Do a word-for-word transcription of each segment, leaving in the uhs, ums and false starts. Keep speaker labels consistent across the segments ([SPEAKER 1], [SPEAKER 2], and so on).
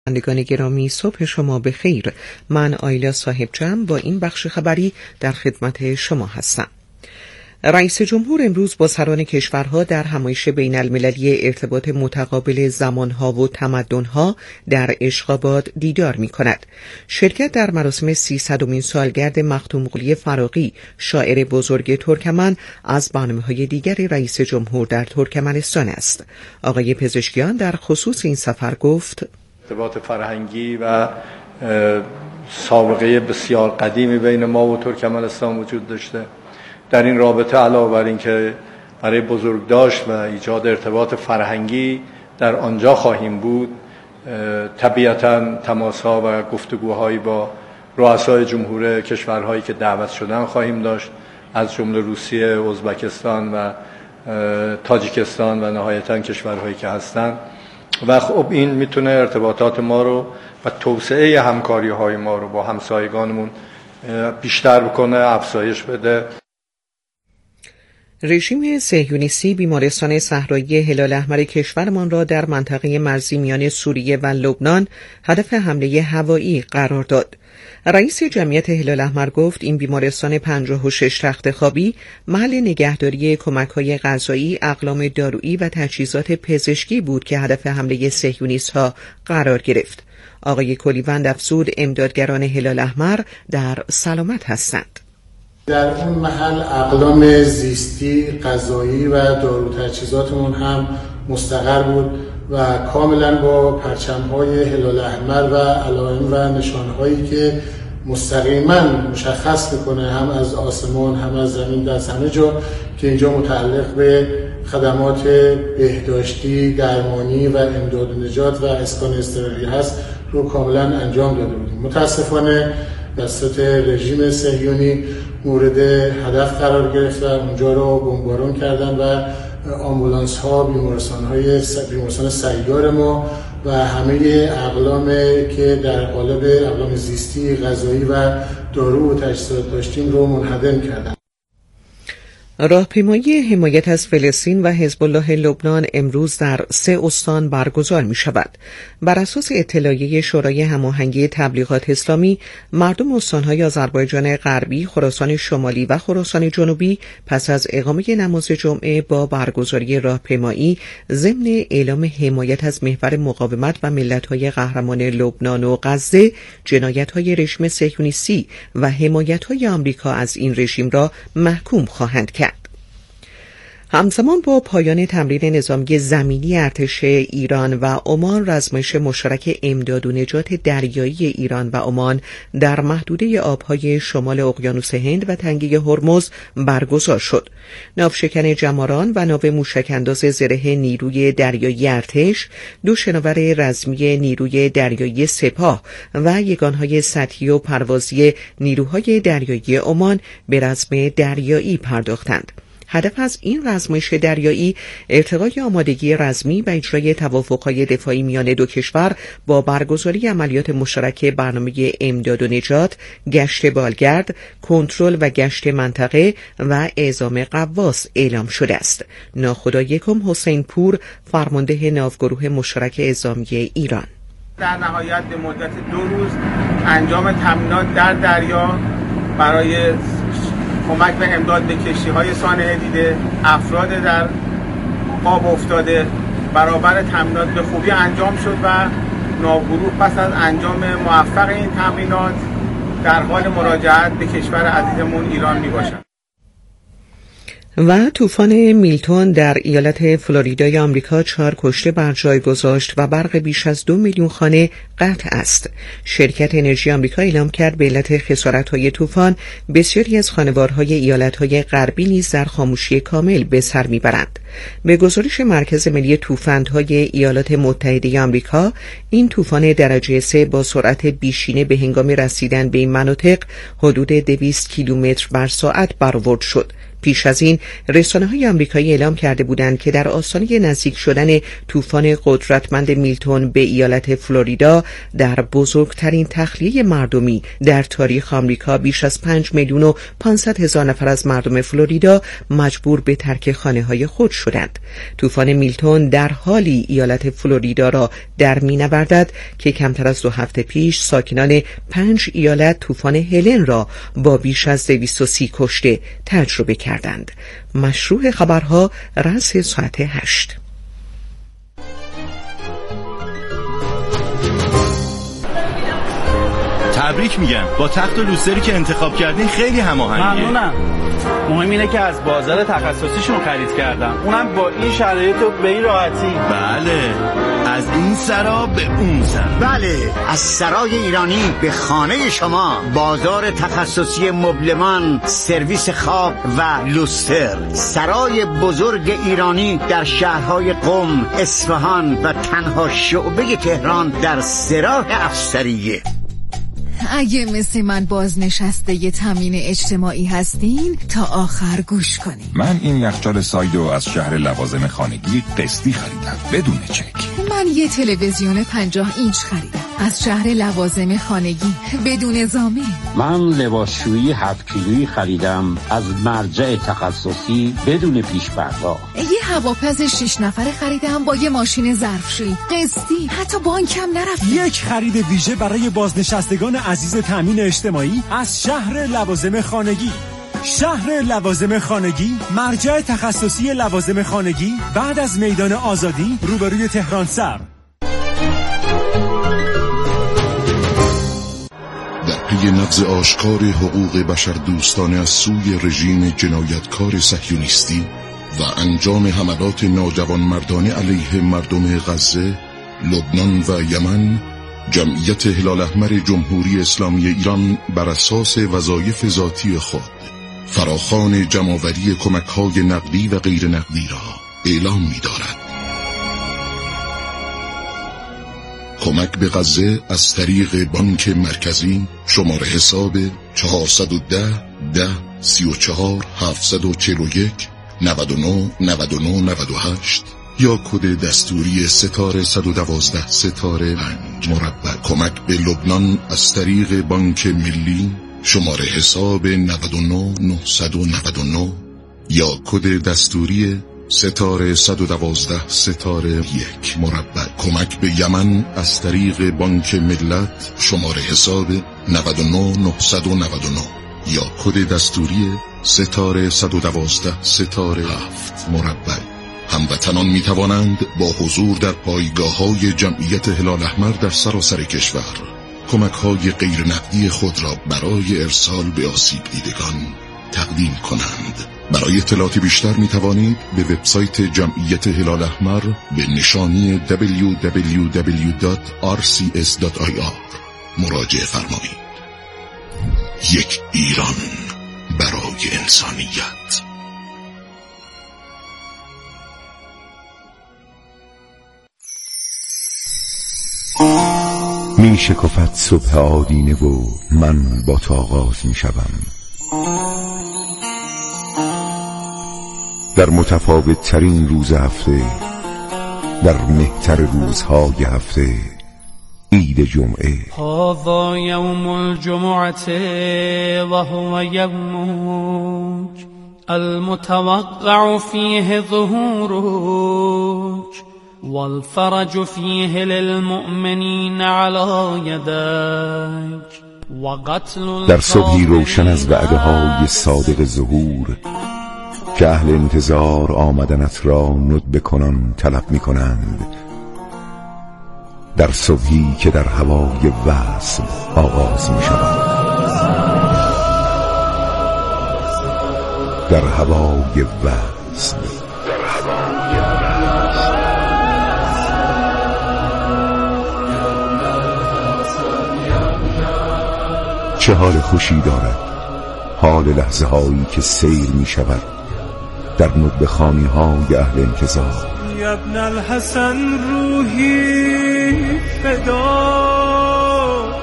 [SPEAKER 1] شنوندگان گرامی، صبح شما به خیر. من آیلا صاحب جمع با این بخش خبری در خدمت شما هستم. رئیس جمهور امروز با سران کشورها در همایش بین المللی ارتباط متقابل زمانها و تمدنها در اشخاباد دیدار می کند. شرکت در مراسم سیصدمین سالگرد مختومقلی فراغی، شاعر بزرگ ترکمن، از برنامه‌های دیگر رئیس جمهور در ترکمنستان است. آقای پزشکیان در خصوص این سفر گفت:
[SPEAKER 2] ارتباط فرهنگی و سابقه بسیار قدیمی بین ما و ترکمنستان وجود داشته. در این رابطه علاوه بر این که برای بزرگداشت و ایجاد ارتباط فرهنگی در آنجا خواهیم بود، طبیعتاً تماس‌ها و گفتگوهایی با رؤسای جمهور کشورهایی که دعوت شدن خواهیم داشت، از جمله روسیه، ازبکستان و تاجیکستان و نهایتاً کشورهایی که هستند. و خب این میتونه ارتباطات ما رو و توسعه همکاری‌های ما رو با همسایگانمون بیشتر بکنه، افزایش بده.
[SPEAKER 1] رژیم صهیونیستی بیمارستان صحرایی هلال احمر کشورمان را در منطقه مرزی میان سوریه و لبنان هدف حمله هوایی قرار داد. رئیس جمعیت هلال احمر گفت این بیمارستان پنجاه و شش تخت خوابی محل نگهداری کمک‌های غذایی، اقلام دارویی و تجهیزات پزشکی بود که هدف حمله صهیونیست‌ها قرار گرفت. آقای کلیوند افزود امدادگران هلال احمر در سلامت هستند.
[SPEAKER 3] در اون محل اقلام زیستی، غذایی و دارو تجهیزاتمون هم مستقر بود و کاملا با پرچم‌های هلال احمر و علائم و نشانهایی که مستقیما مشخص میکنه هم از آسمان هم از زمین در همه جا که اینجا متعلق به خدمات بهداشتی، درمانی و امداد و نجات و اسکان اضطراری هست رو کاملا انجام داده بودیم. متاسفانه دستات رژیم صهیونی مورد هدف قرار گرفت و اونجا رو بمبارون کردن و آمبولانس ها، بیمارستان های بیمارستان سیار ما و همه اقلام که در قالب اقلام زیستی، غذایی و دارو و تجهیزات داشتیم رو منهدم کردن.
[SPEAKER 1] راهپیمایی حمایت از فلسطین و حزب الله لبنان امروز در سه استان برگزار می شود. بر اساس اطلاعیه شورای هماهنگی تبلیغات اسلامی، مردم استان‌های آذربایجان غربی، خراسان شمالی و خراسان جنوبی پس از اقامه نماز جمعه با برگزاری راهپیمایی ضمن اعلام حمایت از محور مقاومت و ملت‌های قهرمان لبنان و غزه، جنایت‌های رژیم صهیونیستی و حمایت‌های آمریکا از این رژیم را محکوم خواهند کرد. همزمان با پایان تمرین نظامی زمینی ارتش ایران و عمان، رزمایش مشترک امداد و نجات دریایی ایران و عمان در محدوده آبهای شمال اقیانوس هند و تنگه هرمز برگزار شد. ناوشکن جماران و ناو موشک‌انداز زره نیروی دریایی ارتش، دو شناور رزمی نیروی دریایی سپاه و یگانهای سطحی و پروازی نیروهای دریایی عمان به رزم دریایی پرداختند. هدف از این رزمایش دریایی ارتقای آمادگی رزمی و اجرای توافق‌های دفاعی میان دو کشور با برگزاری عملیات مشترک برنامه امداد و نجات، گشت بالگرد، کنترل و گشت منطقه و اعزام غواص اعلام شده است. ناخدا یکم حسین پور، فرمانده ناوگروه مشترک اعزامی ایران:
[SPEAKER 4] در نهایت به مدت دو روز انجام تمرینات در دریا برای کمک و امداد به کشتی‌های سانحه دیده، افراد در آب افتاده، برابر تمرینات به خوبی انجام شد و ناوگروه پس از انجام موفق این تمرینات در حال مراجعت به کشور عزیزمون ایران میباشد.
[SPEAKER 1] و طوفان میلتون در ایالت فلوریدای آمریکا چهار کشته بر جای گذاشت و برق بیش از دو میلیون خانه قطع است. شرکت انرژی آمریکا اعلام کرد به علت خسارت‌های طوفان بسیاری از خانوارهای ایالت‌های غربی نیز در خاموشی کامل به سر میبرند. به گزارش مرکز ملی طوفان‌های ایالات متحده آمریکا، این طوفان درجه سه با سرعت بیشینه به هنگام رسیدن به این مناطق حدود دویست کیلومتر بر ساعت برآورد شد. پیش از این رسانه‌های آمریکایی اعلام کرده بودند که در آستانه نزدیک شدن طوفان قدرتمند میلتون به ایالت فلوریدا در بزرگترین تخلیه مردمی در تاریخ آمریکا بیش از پنج میلیون و پانصد هزار نفر از مردم فلوریدا مجبور به ترک خانه‌های خود شدند. طوفان میلتون در حالی ایالت فلوریدا را در می‌نوردد که کمتر از دو هفته پیش ساکنان پنج ایالت طوفان هلن را با بیش از دویست و سی کشته تجربه کردند. مشروع خبرها رأس ساعت هشت.
[SPEAKER 5] تبریک میگم، با تخت و لوستری که انتخاب کردین خیلی هماهنگه.
[SPEAKER 6] ممنونم. مهم اینه که از بازار تخصصیشون خرید کردم، اونم با این شرایط و به این راحتی.
[SPEAKER 5] بله، از این سرا به اون سرا.
[SPEAKER 7] بله، از سرای ایرانی به خانه شما. بازار تخصصی مبلمان، سرویس خواب و لوستر. سرای بزرگ ایرانی در شهرهای قم، اصفهان و تنها شعبه تهران در سراح افسریه.
[SPEAKER 8] اگه مثل من بازنشسته ی تامین اجتماعی هستین تا آخر گوش کنین.
[SPEAKER 9] من این یخچال سایدو از شهر لوازم خانگی قسطی خریدم بدون چک.
[SPEAKER 8] من یه تلویزیون پنجاه اینچ خریدم از شهر لوازم خانگی بدون ضامن.
[SPEAKER 10] من لباسشویی هفت کیلویی خریدم از مرجع تخصصی بدون پیش پرداخت.
[SPEAKER 8] یه هواپز شش نفره خریدم با یه ماشین ظرفشویی قسطی، حتی بانکم نرفتم.
[SPEAKER 11] یک خرید ویژه برای بازنشستگان عزیز تامین اجتماعی از شهر لوازم خانگی. شهر لوازم خانگی، مرجع تخصصی لوازم خانگی بعد از میدان آزادی روبروی تهران سر.
[SPEAKER 12] در پی نقض آشکار حقوق بشر دوستانه از سوی رژیم جنایتکار صهیونیستی و انجام حملات ناجوانمردانه علیه مردم غزه، لبنان و یمن، جمعیت هلال احمر جمهوری اسلامی ایران بر اساس وظایف ذاتی خود فراخوان جمع‌آوری کمک‌های نقدی و غیر نقدی را اعلام می‌دارد. کمک به غزه از طریق بانک مرکزی شماره حساب چهارصد و ده ده سی و چهار هفتصد و چهل و یک نود و نه نود و نه نود و هشت یا کد دستوری ستاره صد و دوازده ستاره پنج مربع. کمک به لبنان از طریق بانک ملی شماره حساب نود و نه نهصد و نود و نه یا کد دستوری ستاره صد و دوازده ستاره یک مربع. کمک به یمن از طریق بانک ملت شماره حساب نود و نه نهصد و نود و نه یا کد دستوری ستاره صد و دوازده ستاره هفت مربع. هموطنان می توانند با حضور در پایگاه‌های جمعیت هلال احمر در سراسر کشور کمک‌های غیر نقدی خود را برای ارسال به آسیب دیدگان تقدیم کنند. برای اطلاعات بیشتر می توانید به وبسایت جمعیت هلال احمر به نشانی دبلیو دبلیو دبلیو دات آر سی اس دات آی آر مراجعه فرمایید. یک ایران برای انسانیت.
[SPEAKER 13] می شکفت صبح آدینه و من با تو آغاز می شوم. در متفاوت ترین روز هفته، در مهتر روزهای هفته، عید جمعه.
[SPEAKER 14] هذا یوم الجمعه و هو یومک المتوقع فیه ظهورک والفرج فیه للمؤمنین علی یدک و قتل.
[SPEAKER 13] در صبحی روشن از وعده های صادق ظهور که اهل انتظار آمدنت را ندبه کنان طلب می کنند. در صبحی که در هوای وصل آغاز می شود، در هوای وصل. چه حال خوشی دارد حال لحظه هایی که سیر می شود در ندبه خانی های اهل انتظار.
[SPEAKER 15] یا ابن الحسن روحی فدا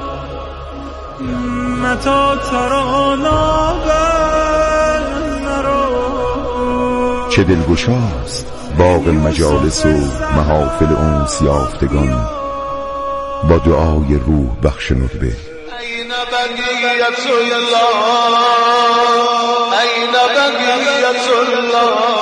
[SPEAKER 15] متا ترانا بل نرا
[SPEAKER 13] چه دلگشاست باغ مجالس و محافل انس یافتگان با دعای روح بخش ندبه.
[SPEAKER 16] این بقیت الله، این بقیت الله.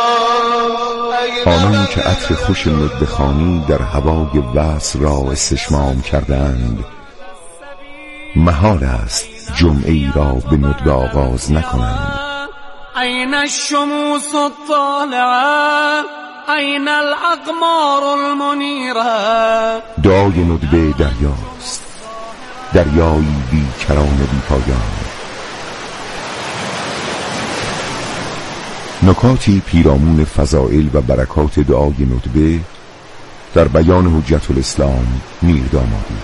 [SPEAKER 13] آنانی که عطر خوش ندبه خوانی در هوای وصل را استشمام کردند، محال است جمعه ای را به ندبه آغاز نکنند.
[SPEAKER 14] این الشموس الطالعه، این الاقمار المنیره.
[SPEAKER 13] دعای ندبه دریاست، دریایی بی کران و بی پایان. نکاتی پیرامون فضائل و برکات دعای ندبه در بیان حجت الاسلام میردامادی.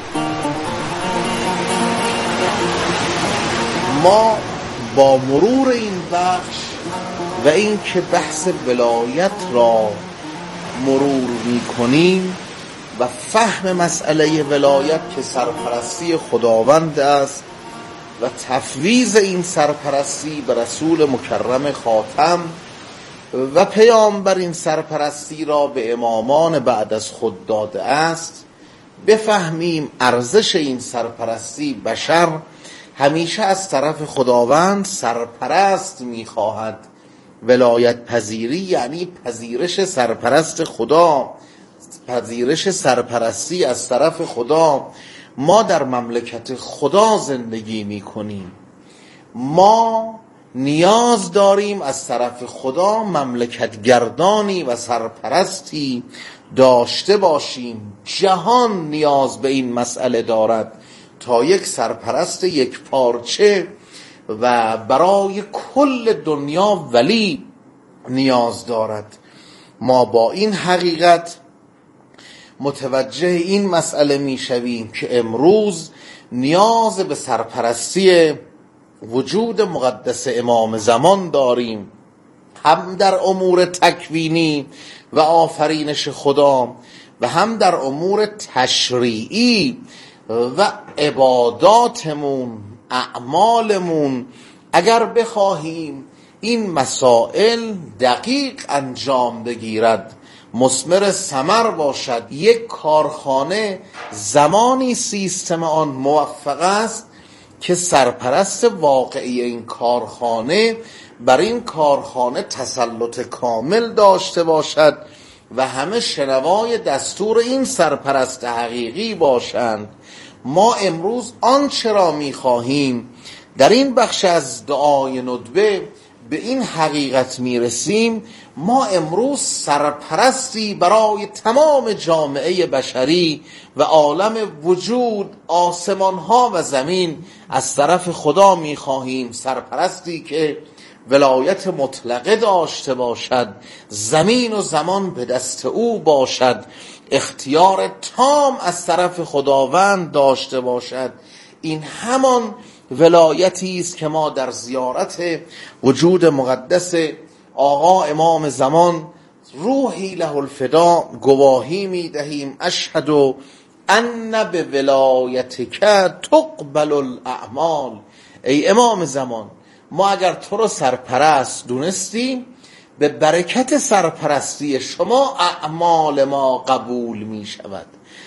[SPEAKER 17] ما با مرور این بخش و این که بحث ولایت را مرور می کنیم و فهم مسئله ولایت که سرپرستی خداوند است و تفویض این سرپرستی به رسول مکرم خاتم و پیامبر این سرپرستی را به امامان بعد از خود داده است، بفهمیم ارزش این سرپرستی. بشر همیشه از طرف خداوند سرپرست میخواهد. ولایت پذیری یعنی پذیرش سرپرست خدا، پذیرش سرپرستی از طرف خدا. ما در مملکت خدا زندگی میکنیم، ما نیاز داریم از طرف خدا مملکت گردانی و سرپرستی داشته باشیم. جهان نیاز به این مسئله دارد تا یک سرپرست یک پارچه و برای کل دنیا ولی نیاز دارد. ما با این حقیقت متوجه این مسئله می شویم که امروز نیاز به سرپرستی وجود مقدس امام زمان داریم، هم در امور تکوینی و آفرینش خدا و هم در امور تشریعی و عباداتمون، اعمالمون. اگر بخواهیم این مسائل دقیق انجام بگیرد، مثمر ثمر باشد، یک کارخانه زمانی سیستم آن موفق است که سرپرست واقعی این کارخانه بر این کارخانه تسلط کامل داشته باشد و همه شنوای دستور این سرپرست حقیقی باشند. ما امروز آنچه را می‌خواهیم در این بخش از دعای ندبه به این حقیقت میرسیم. ما امروز سرپرستی برای تمام جامعه بشری و عالم وجود، آسمان ها و زمین از طرف خدا میخواهیم. سرپرستی که ولایت مطلقه داشته باشد، زمین و زمان به دست او باشد، اختیار تام از طرف خداوند داشته باشد. این همان ولایتی است که ما در زیارت وجود مقدس آقا امام زمان روحی له الفدا گواهی می دهیم. اشهد ان به ولایتک تقبل الاعمال. ای امام زمان، ما اگر تو رو سرپرست دونستیم، به برکت سرپرستی شما اعمال ما قبول می شود.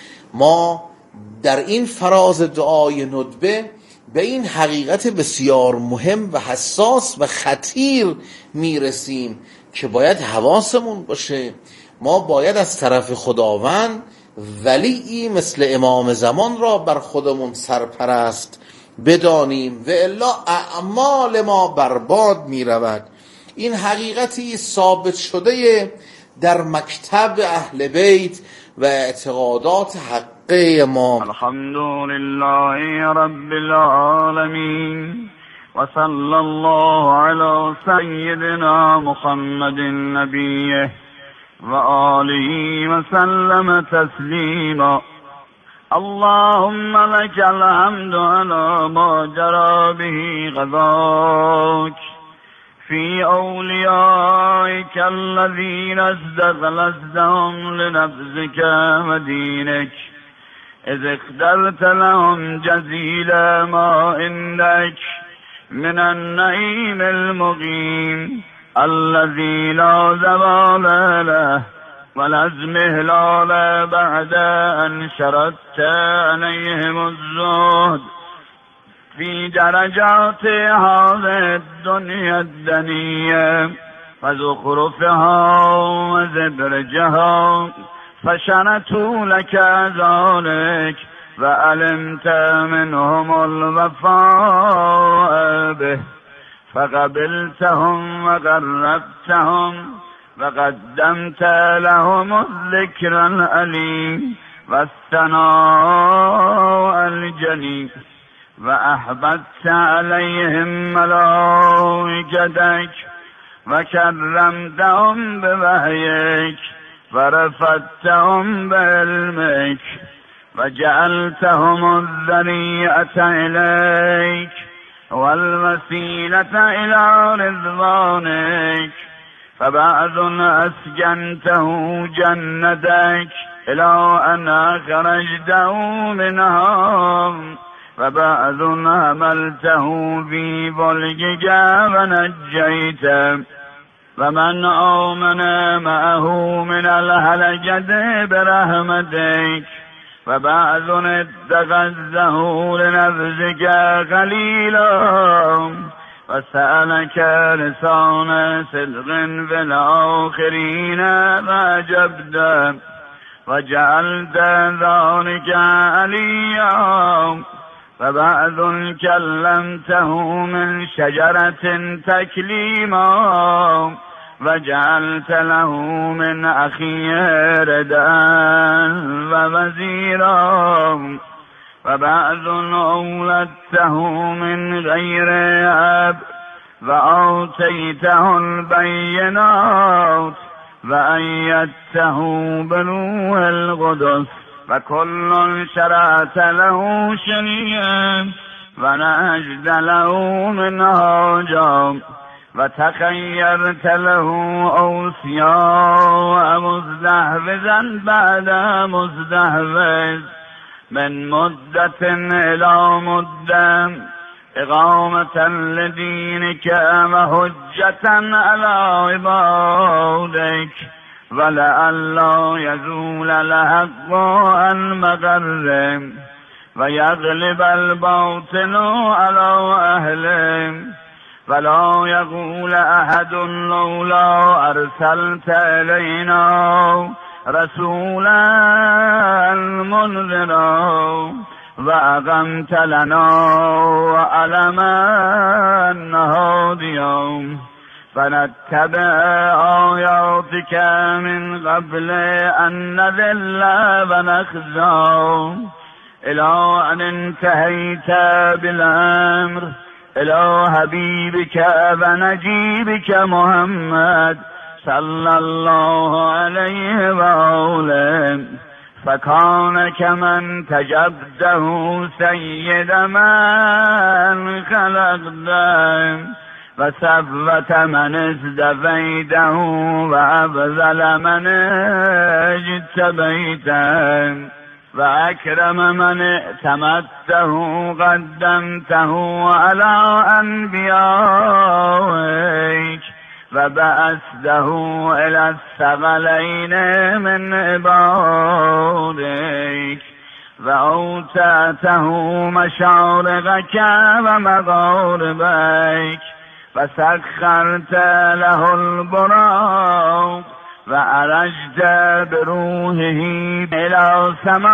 [SPEAKER 17] ما در این فراز دعای ندبه به این حقیقت بسیار مهم و حساس و خطیر میرسیم که باید حواسمون باشه. ما باید از طرف خداوند ولی مثل امام زمان را بر خودمون سرپرست بدانیم و الا اعمال ما برباد میرود. این حقیقتی ثابت شده در مکتب اهل بیت و اعتقادات حقه ما.
[SPEAKER 18] الحمدلله رب العالمین و صلی الله علی سیدنا محمد نبیه و آله و سلم تسلیما. اللهم لك الحمد على ما جرى به قضاك في أوليائك الذين استغلزتهم لنفسك ودينك إذ اخترت لهم جزيل ما عندك من النعيم المقيم الذي لا زوال له ولا ازمهلال بعد أن شردت عليهم الزهد في درجات هذه الدنيا الدنية وزخرفها وزبرجها فشرتوا لك ذلك وعلمت منهم الوفاء به فقبلتهم وقربتهم وقدمت لهم الذكر الأليم والثناء الجليل وأحببت عليهم ملائكتك وكرمتهم بوحيك ورفعتهم بعلمك وجعلتهم الذريعة إليك والوسيلة إلى رضوانك فبعض أسجنته جنتك إلى أن أخرجته منها وبعض حملته في فلكك ونجيته ومن آمن معه من الهلكة برحمتك وبعض اتخذه لنفسك خليلا وسألك لسان صدق في الآخرين فأجبت وجعلت ذلك عليا فبعض كلمته من شجرة تكليما وجعلت له من أخيه ردا ووزيرا وبعض أولدته من غير أب وآتيته البينات وأيدته بروح القدس وكل شرعت له شريعا ونهجت له منهاجا وتخيرت له أوصياء مستحفظا بعد مستحفظ من مدة إلى مدة إقامة لدينك وحجة على عبادك ولئلا يزول الحق عن مغره ويغلب الباطل على أهله ولا يقول أحد لولا أرسلت إلينا رسولا منذرا وأقمت لنا وعلما هاديا فنتبع آياتك من قبل أن نذل ونخزى إلى أن انتهيت بالأمر إلى حبيبك ونجيبك محمد صلى الله عليه وآله فكان كمن تجبده سيد من خلقته وسفة من ازدفيته وأفضل من اجتبيته وأكرم من ائتمته قدمته على أنبيائك وبعثته إلى الثقلين من عبادك وأوتاته مشارقك ومغاربك فسخرت له البراق وعرجت بروحه إلى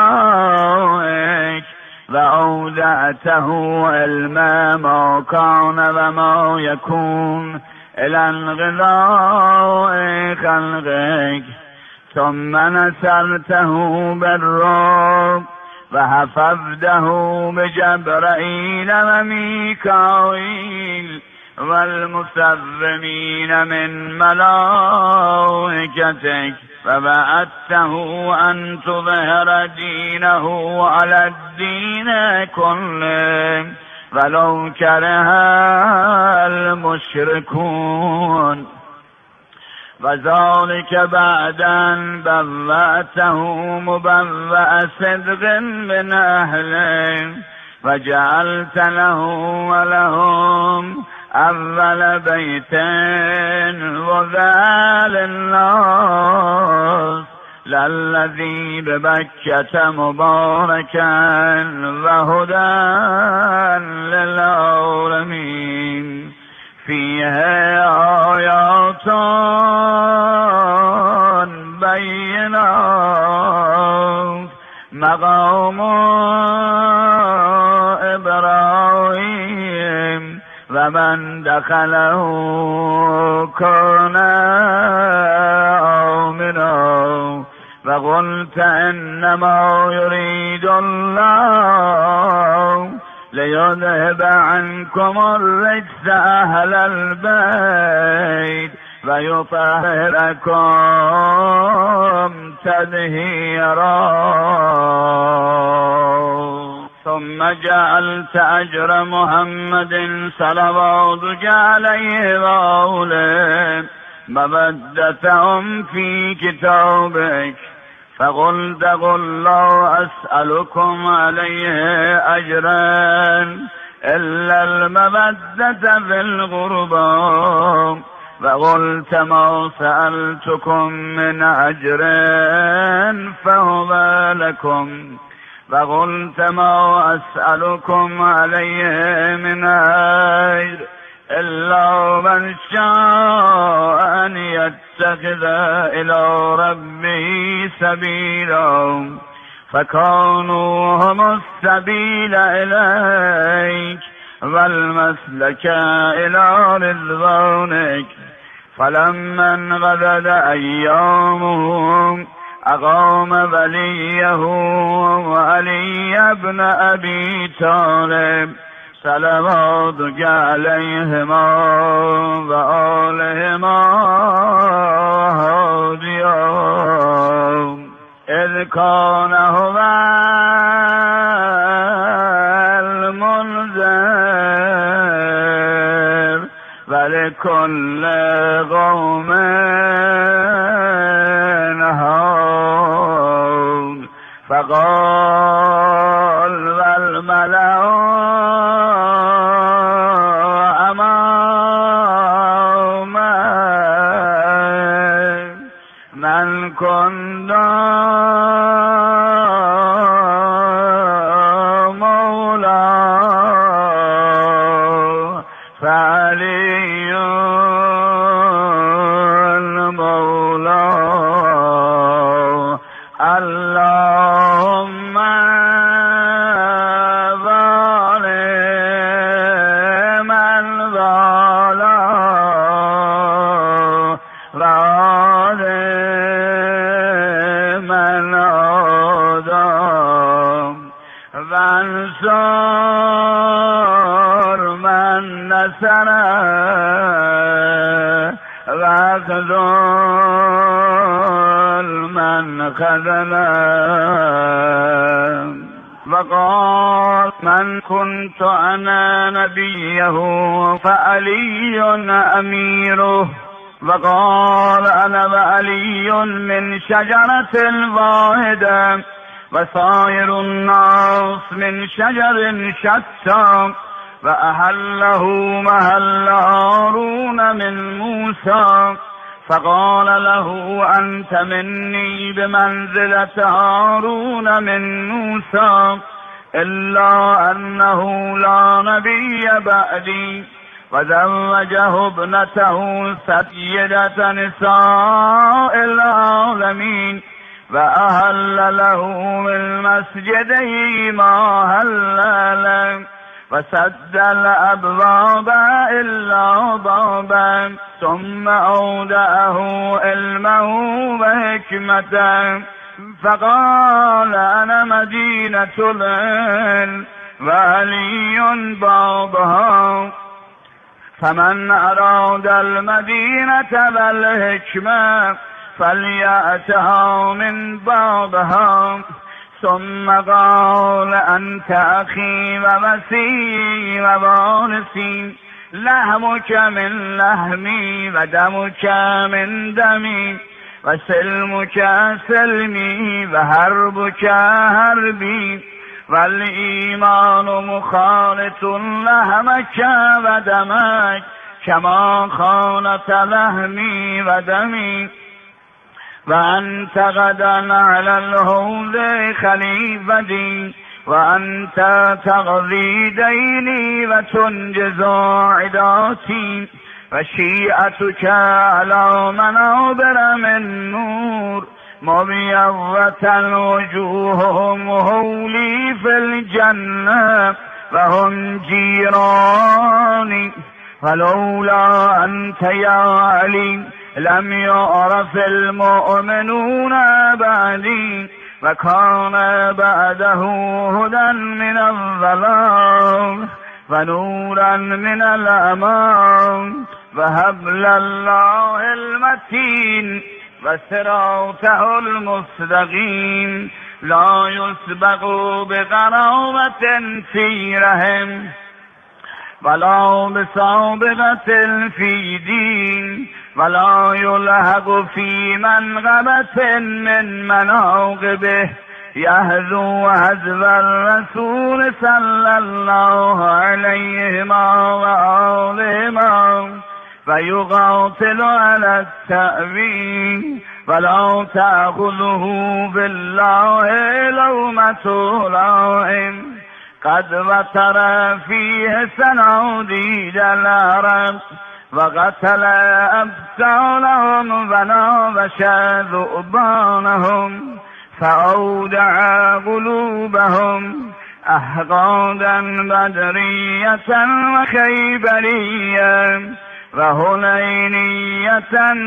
[SPEAKER 18] سمائك وأودعته علم ما كان وما يكون إلى انقضاء خلقك ثم نصرته بالروح وحفظته بجبرائيل وميكائيل والمسرمين من ملائكتك فبعثته أن تظهر دينه على الدين كله ولو كره المشركون وذلك بعد أن بوأته مبوأ صدق من أهله وجعلت له ولهم اول بیت وضع للناس للذی ببکة مبارکا و هدى للعالمین فیه آیات بینات مقام ابراهیم و من دخله کان آمنا و قلت انما یرید الله لیذهب عنکم الرجس اهل البیت و یطهرکم تطهیرا ثم جعلت اجر محمد صلواتك علیه و آله مودتهم فی کتابک فقلت قل لا اسألكم علیه اجرا الا المودة في القربى وقلت ما سألتكم من اجر فهو لكم وقلت ما اسألكم علیه من اجر الا من شاء ان يتخذ الى ربه سبيلا فكانوا هم السبيل اليك والمسلك الى رضوانك فلما انقضت ايامهم اقام وليه وعلي ابن ابي طالب صلواتك عليهما وآلهما هاديا إذ كان هو المنذر ولكل قوم هاد فقال والملأ كنت مولى فعلي المولى اللهم ظالما وانصر من نصر واخذل من خذل وقال من كنت انا نبيه فعلي اميره وقال انا وعلي من شجرة واحدة وسائر الناس من شجر شتى وأحله محل هارون من موسى فقال له أنت مني بمنزلة هارون من موسى إلا أنه لا نبي بعدي وزوجه ابنته سيدة نساء العالمين وأهل له من مسجده ما هل له وسد الأبواب إلا بابا ثم أودعه علمه وحكمته فقال أنا مدينة العلم وعلي بابها فمن أراد المدينة والحكمة فليأتها من بابها ثم قال أنت أخي ووسيي ووارثي لحمك من لحمي ودمك من دمي وسلمك سلمي وحربك حربي والایمان مخالط لحمک و دمک کما خالط لحمی و دمی و انت غدا علی الحوض خلیفتی و انت تقضی دینی و تنجز عداتی و شیعتک علی منابر من نور مبیضة وجوههم هولی فی الجنة و هم جیرانی فلولا انت یا علی لم يعرف المؤمنون بعدی و کان بعده هدى من الظلام و نورا من الامان و حبل الله المتین و صراطه المستقیم لا يسبق بقرابة في رحم ولا بسابقة في دين ولا يلحق في منقبة من مناقبه يهذو حذو الرسول صلى الله عليه وآله ويقاتل على التأويل ولا تأخذه بالله لومة لائم قد وتر فيه سناديد العرب وقتل أبطالهم ونابش ذؤبانهم فأودع قلوبهم أحقادا بدرية وخيبرية وهنينية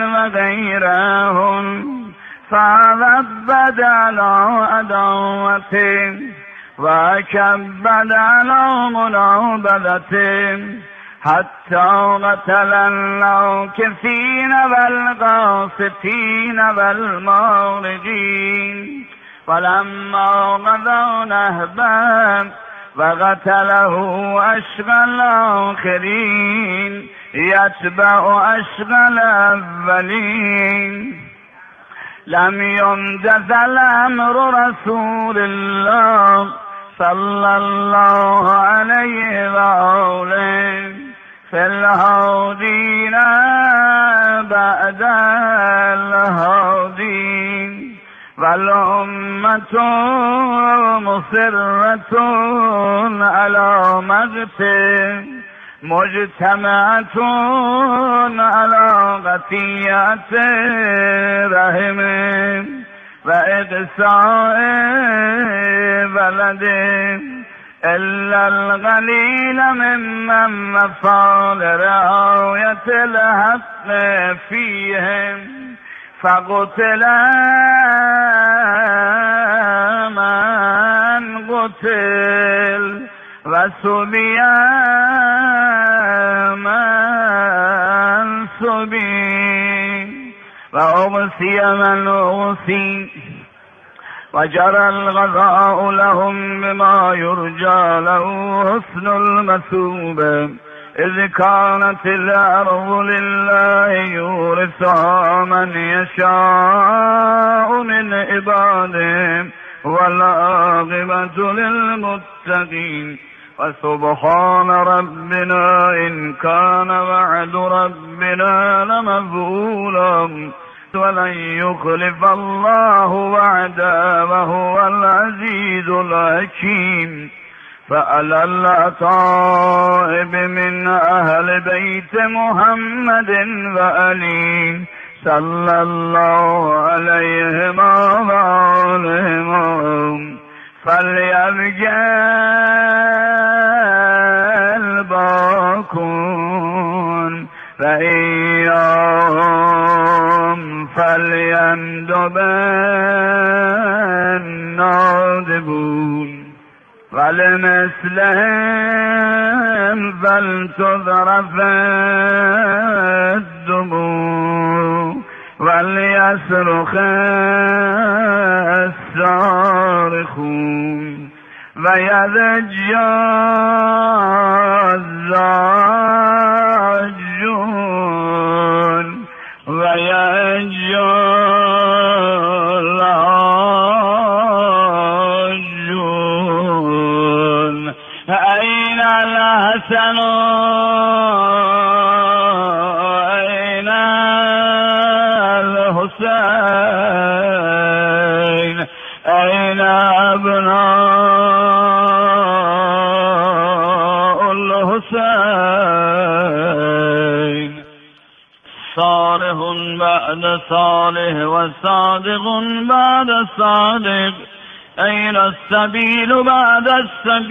[SPEAKER 18] وغيرهم فعذبت على عداوته وكبد على منابذته حتى قتل الناكثين والقاسطين والمارقين ولما قضى نهبا وقتله أشقى الآخرين يتبع أشقى الأولين لم يمتثل أمر رسول الله صلى الله عليه وآله في الهادين بعد الهادين والأمة مصرة على مقته مجتمعة على قطيعة رحم وإقصاء بلد إلا القليل ممن وفى لرعاية الحق فيهم فقتل من قتل وسبي من سبي وأغسي من أغسي وجرى الغضاء لهم بما يرجى له حسن المثوبة إذ كانت الأرض لله يورثها من يشاء من عباده والعاقبة للمتقين وسبحان ربنا إن كان وعد ربنا لمفعولا ولن يخلف الله وعده وهو العزيز الحكيم فعلى الأطائب من أهل بيت محمد وآله صلى الله عليهم وآلهم فليبجى الباكون فإياهم فليندب النادبون ولمثلهم فلتذرف الدموع وليصرخ الصارخون ويضج الزاجون ويضج اللاجون أين الحسن أين الحسين أين أبناء الحسين صالح بعد صالح وصادق بعد صادق أين السبيل بعد السبيل